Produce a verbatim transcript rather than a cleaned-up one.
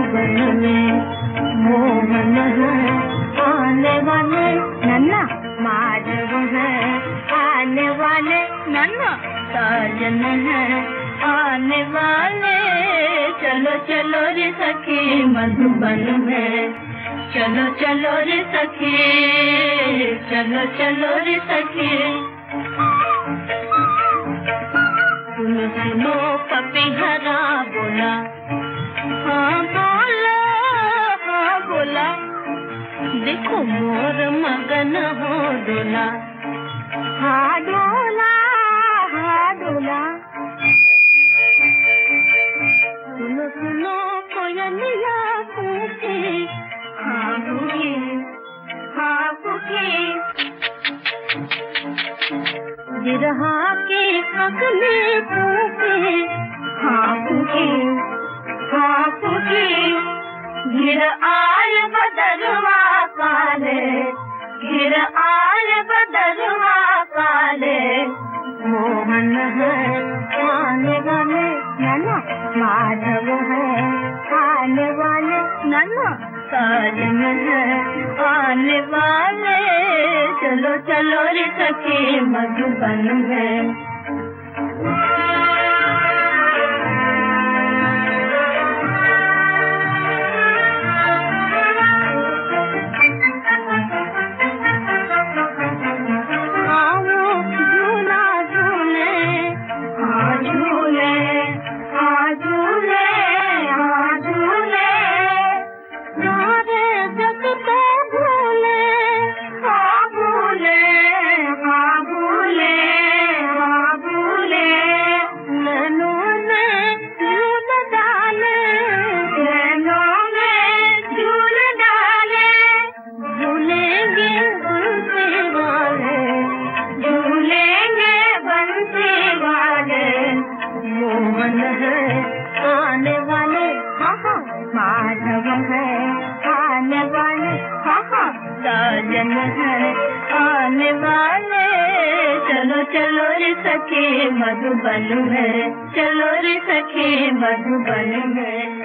मधुबन में मोहन है आने वाले, नन्ना माधव है आने वाले, नन्ना साजन है आने वाले। चलो चलो रे सखी मधुबन में, चलो चलो रे सखी, चलो चलो रे सखी। सुनो सुनो पपीहरा बोला, हाँ बोला हाँ बोला, देखो मोर मगन हो डोला, हाँ डोला हाँ डोला। सुनो सुनो कोयलिया कूके, हाँ कूके हाँ कूके, जिरहा के अगले कूके, हाँ कूके हाँ कूके। गिर आय बदरवा काले, गिर आय बदरवा काले, मोहन है आने वाले, नन्ना माधव है आने वाले, नन्ना साजन है आने वाले। चलो चलो रे सखी मधुबन में। आने वाले, हाँ हाँ माधव है आने वाले, हाँ हाँ साजन है आने वाले। चलो चलो रे सखी मधुबन में, चलो रे सखी मधुबन में।